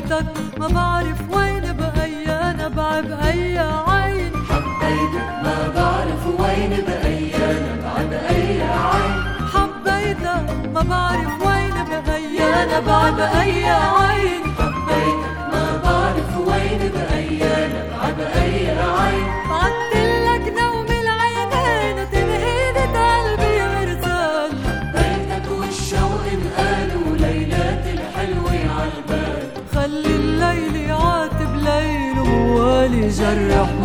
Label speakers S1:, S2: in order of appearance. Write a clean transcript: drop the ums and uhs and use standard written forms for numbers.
S1: حبيتك ما بعرف وين بأي نبع بأي عين.
S2: حبيتك ما بعرف وين بأي نبع بأي عين.
S1: حبيتك ما بعرف وين بأي نبع بأي عين.
S2: حبيتك ما بعرف وين بأي نبع بأي عين.
S1: بعتلك نوم العينين وتنهيدة قلبي مرسال.
S2: حبيتك والشوق انقالوا ليلات الحلوة عالبال.
S1: خلي الليل يعاتب ليل وموالي جرح